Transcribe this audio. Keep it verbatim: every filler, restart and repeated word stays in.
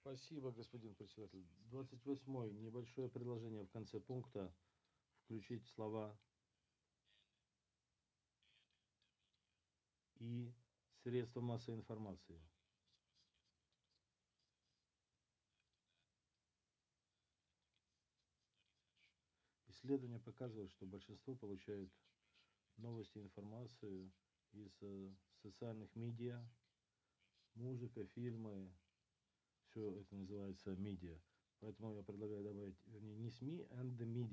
Спасибо, господин председатель. Двадцать восьмой. Небольшое предложение в конце пункта включить слова и средства массовой информации. Исследования показывают, что большинство получает новости и информацию из э, социальных медиа, музыка, фильмы, все это называется медиа. Поэтому я предлагаю добавить, вернее, не СМИ, and the media.